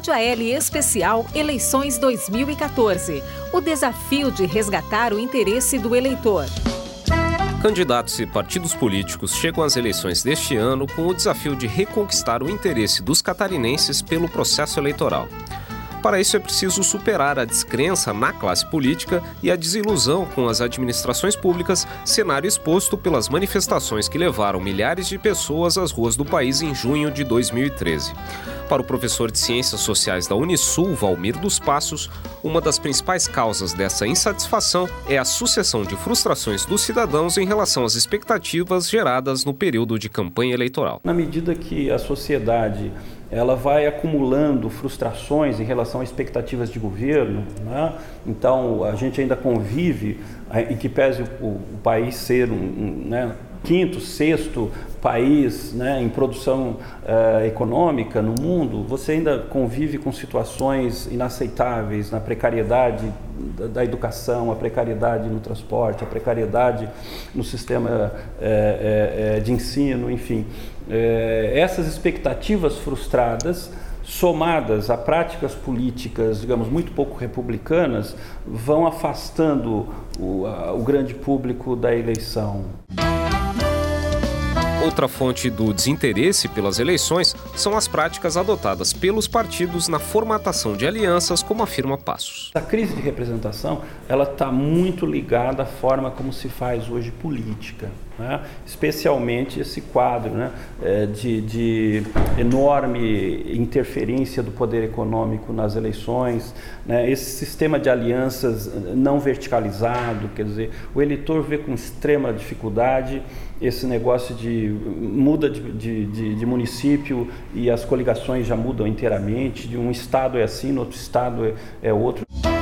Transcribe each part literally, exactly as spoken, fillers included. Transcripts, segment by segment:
Rádio A L Especial Eleições dois mil e quatorze. O desafio de resgatar o interesse do eleitor. Candidatos e partidos políticos chegam às eleições deste ano com o desafio de reconquistar o interesse dos catarinenses pelo processo eleitoral. Para isso é preciso superar a descrença na classe política e a desilusão com as administrações públicas, cenário exposto pelas manifestações que levaram milhares de pessoas às ruas do país em junho de dois mil e treze. Para o professor de Ciências Sociais da Unisul, Valmir dos Passos, uma das principais causas dessa insatisfação é a sucessão de frustrações dos cidadãos em relação às expectativas geradas no período de campanha eleitoral. Na medida que a sociedade ela vai acumulando frustrações em relação a expectativas de governo, né? Então a gente ainda convive, em que pese o, o país ser um, um né, quinto, sexto país, né, em produção uh, econômica no mundo, você ainda convive com situações inaceitáveis na precariedade da, da educação, a precariedade no transporte, a precariedade no sistema é, é, de ensino, enfim. É, essas expectativas frustradas, somadas a práticas políticas, digamos, muito pouco republicanas, vão afastando o, a, o grande público da eleição. Outra fonte do desinteresse pelas eleições são as práticas adotadas pelos partidos na formatação de alianças, como afirma Passos. A crise de representação ela está muito ligada à forma como se faz hoje política, né? Especialmente esse quadro, né, de, de enorme interferência do poder econômico nas eleições, né? Esse sistema de alianças não verticalizado, quer dizer, o eleitor vê com extrema dificuldade esse negócio de muda de, de, de, de município e as coligações já mudam inteiramente, de um estado é assim, no outro estado é, é outro.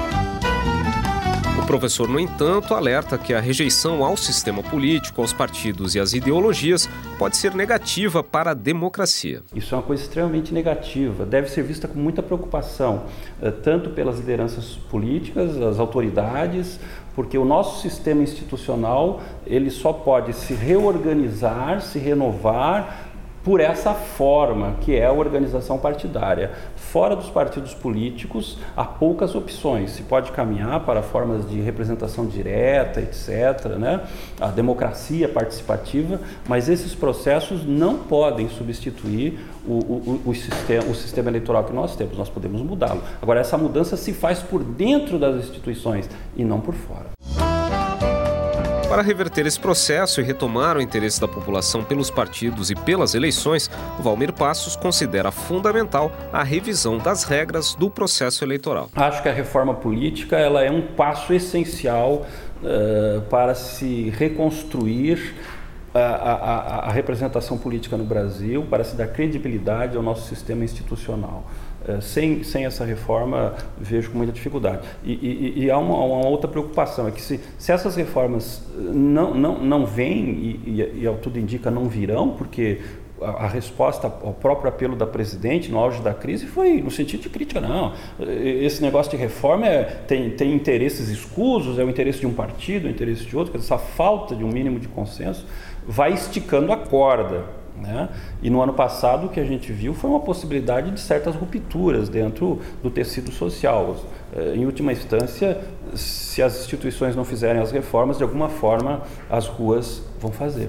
O professor, no entanto, alerta que a rejeição ao sistema político, aos partidos e às ideologias pode ser negativa para a democracia. Isso é uma coisa extremamente negativa, deve ser vista com muita preocupação, tanto pelas lideranças políticas, as autoridades, porque o nosso sistema institucional ele só pode se reorganizar, se renovar por essa forma, que é a organização partidária. Fora dos partidos políticos, há poucas opções. Se pode caminhar para formas de representação direta, etcétera, né? A democracia participativa, mas esses processos não podem substituir o, o, o, sistema, o sistema eleitoral que nós temos. Nós podemos mudá-lo. Agora, essa mudança se faz por dentro das instituições e não por fora. Para reverter esse processo e retomar o interesse da população pelos partidos e pelas eleições, Valmir Passos considera fundamental a revisão das regras do processo eleitoral. Acho que a reforma política ela é um passo essencial uh, para se reconstruir a, a, a representação política no Brasil, para se dar credibilidade ao nosso sistema institucional. Sem, sem essa reforma, vejo com muita dificuldade. E, e, e há uma, uma outra preocupação, é que se, se essas reformas não, não, não vêm, e, e, e ao tudo indica não virão, porque a, a resposta ao próprio apelo da presidente no auge da crise foi no sentido de crítica, não. Esse negócio de reforma é, tem, tem interesses escusos, é o interesse de um partido, é o interesse de outro, essa falta de um mínimo de consenso vai esticando a corda. Né? E no ano passado o que a gente viu foi uma possibilidade de certas rupturas dentro do tecido social. Em última instância, se as instituições não fizerem as reformas, de alguma forma as ruas vão fazer.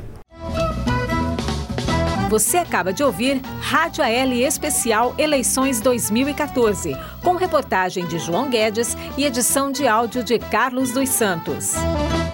Você acaba de ouvir Rádio A L Especial Eleições dois mil e quatorze, com reportagem de João Guedes e edição de áudio de Carlos dos Santos.